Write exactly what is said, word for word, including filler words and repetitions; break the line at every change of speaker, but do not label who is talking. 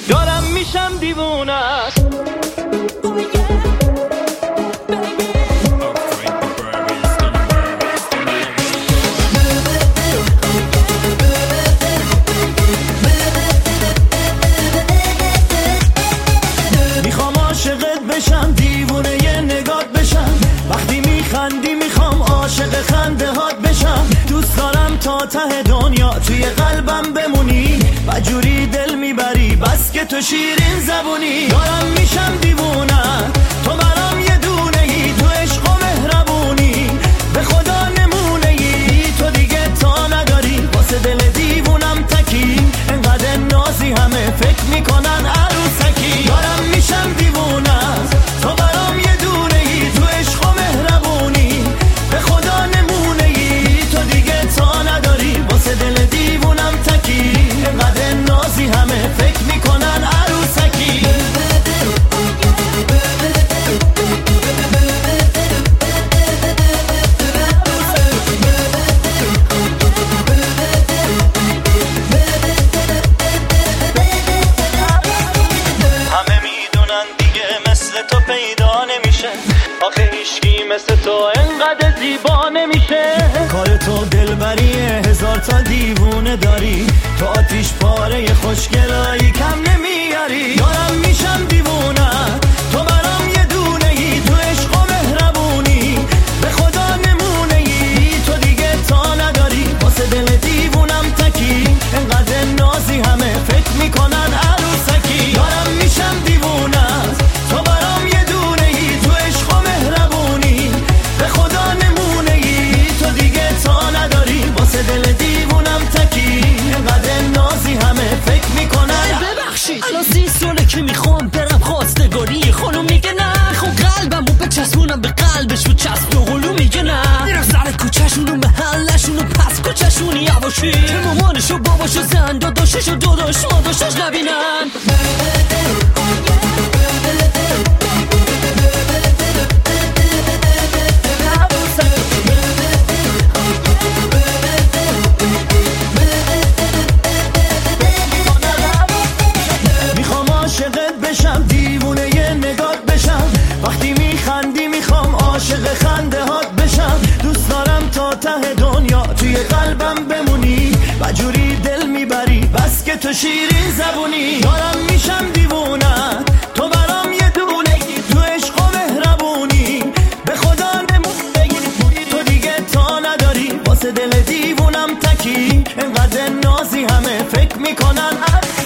دارم میشم دیوونه.
میخوام عاشقت بشم، دیوونه یه نگات بشم، وقتی میخندی میخوام عاشق خنده هات بشم. دوست دارم تا ته دنیا توی قلبم بمونی و جوری دل میبری بس که تو شیرین زبونی. دارم میشم دیوونه، تو برام یه دونه ای، تو عشق و مهربونی به خدا نمونه ای. تو دیگه تا نداری واسه دل دیوونم تکی، انقدر نازی همه فکر میکنن عروسکی. دارم میشم دیوونه، تو برام یه دونه ای، تو عشق و مهربونی به خدا نمونه ای. تو دیگه تا نداری واسه دل دیوونم تکی، انقدر نازی همه فکر میکنن عروسکی. همه میدونن دیگه مثل تو پیدا نمیشه، آخه هیچکی مثل تو انقدر زیبا نمیشه. کار تو دلبریه، هزار تا دیوونه داری، تو آتیش پاره خوشگلایی کم نمیاری. دارم میشم دیوونه، تو برام یه دونه ای، تو عشق و مهربونی به خدا نمونه ای. تو دیگه تا نداری واسه دل دیوونم تکی، انقدر نازی همه فکر میکنن عروسکی. دارم میشم دیوونه، تو برام یه دونه ای، تو عشق و مهربونی به خدا نمونه ای. تو دیگه تا نداری واسه دل دیوونم تکی، انقدر نازی همه فکر میکنن.
ببخشید الان سی ساله که میخوام برم خواستگاری، خانم میگه نه، خب قلبمو بچسبونم به قلبش و چسب دو قلو میگه نه. میرم سر کوچه‌شون و محلشون و پس کوچه‌شون یواشی، که مامانش و باباش و زن داداشش و داداش ماداشش نبینن.
میخوام عاشقت بشم، دیوونه یه نگات بشم، وقتی میخندی میخوام عاشق خنده هات بشم. دوست دارم تا ته دنیا توی قلبم بمونی و جوری دل میبری بس که تو شیرین زبونی. دارم میشم دیوونه، تو برام یه دونه ای، تو عشق و مهربونی به خدا نمونه ای. تو دیگه تا نداری واسه دل دیوونم تکی، انقدر نازی همه فکر میکنن